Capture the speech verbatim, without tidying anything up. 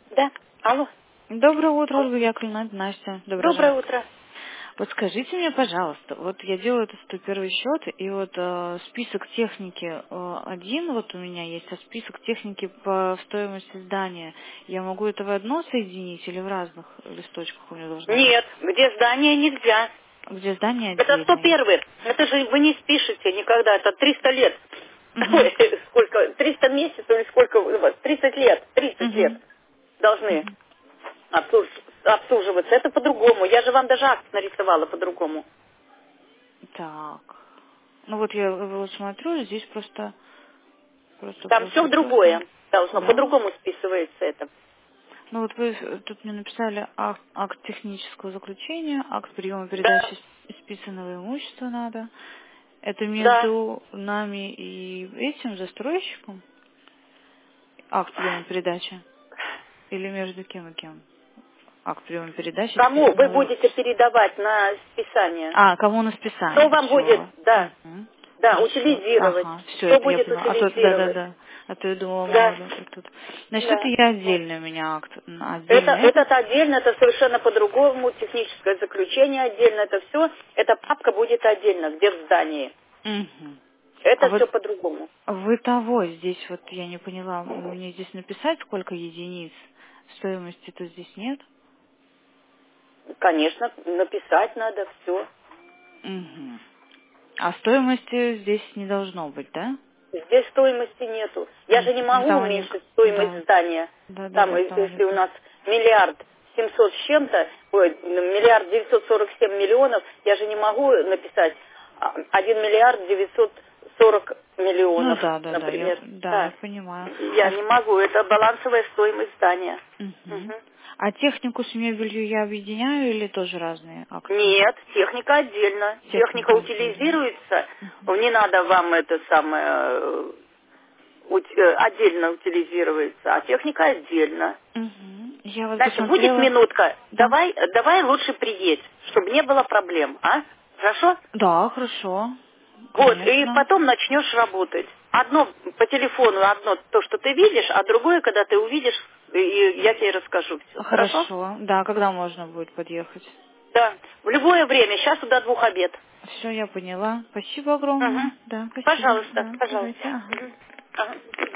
Да. Алло. Доброе утро, Ольга Яковлевна, это Настя. Доброе Доброе утро. утро. Вот скажите мне, пожалуйста, вот я делаю этот сто первый счет, и вот э, список техники э, один вот у меня есть, а список техники по стоимости здания. Я могу это в одно соединить или в разных листочках у меня должно быть? Нет, где здание нельзя. Где здание Это сто отдельно есть? первый. Это же вы не спишете никогда. Это триста лет. Угу. Ой, сколько? триста месяцев или сколько? у вас? тридцать лет. тридцать лет Угу. должны обслуж- обслуживаться. Это по-другому. Я же вам даже акт нарисовала по-другому. Так. Ну вот я вот смотрю, здесь просто, просто, Там все просто, в просто. другое должно. Да. По-другому списывается это. Ну вот вы э, тут мне написали акт, акт технического заключения, акт приема Да. передачи с- списанного имущества надо. Это Да. между нами и этим застройщиком? Акт приема передачи? Или между кем и кем? Акт приема передачи Кому вы списанного будете имущества. передавать на списание? А, кому на Кто списание? вам будет, Все. да, да, Хорошо. утилизировать? Ага, все Кто это я будет поняла. А то, да, да, утилизировать? да. А то я думала, мало Да, ли вот тут. Значит, это да. я Вот. отдельный у меня акт. Это, Отдельно этот? этот отдельно, это совершенно по-другому, техническое заключение отдельно, это все, эта папка будет отдельно, где в здании. Угу. А Это вот все по-другому. вы того здесь, вот я не поняла, мне здесь написать, сколько единиц стоимости-то здесь нет? Конечно, написать надо все. Угу. А стоимости здесь не должно быть, да? Здесь стоимости нету. Я же не Мгм. могу Там они, уменьшить стоимость да, здания. да, да, Там, да, э, там они, если у нас миллиард семьсот с чем-то, ой, миллиард девятьсот сорок семь миллионов, я же не могу написать а, один миллиард девятьсот сорок ну миллионов, да, да, да, я, например. да, я Да. понимаю. Я А, не могу, это балансовая стоимость здания. мгм. Мгм. А технику с мебелью я объединяю или тоже разные акты? Нет, техника отдельно. Техника Техника отдельно. утилизируется. Мгм. Не надо вам это самое э, ут- э, отдельно утилизируется, а техника отдельно. Мгм. Я вот Настя, будет посмотрела, минутка. да? Давай, давай лучше приедь, чтобы не было проблем, а? Хорошо? Да, хорошо, Вот, и конечно. потом начнешь работать. Одно по телефону, одно то, что ты видишь, а другое, когда ты увидишь, и я тебе расскажу все. Хорошо? Хорошо. Да, когда можно будет подъехать? Да. В любое время. Сейчас до двух обед. Все, я поняла. Спасибо огромное. Угу. Да, спасибо. Пожалуйста, Да, давайте. пожалуйста. Ага. Мгм. Ага.